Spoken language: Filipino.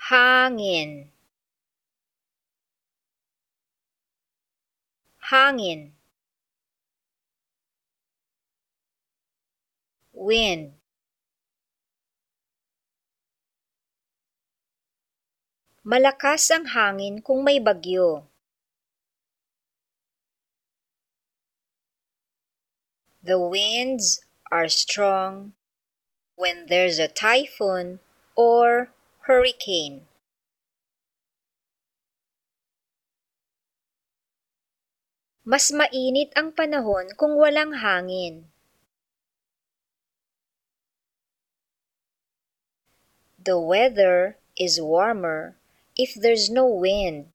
hangin, hangin. Wind, malakas ang hangin kung may bagyo. The winds are strong when there's a typhoon or hurricane. Mas mainit ang panahon kung walang hangin. The weather is warmer if there's no wind.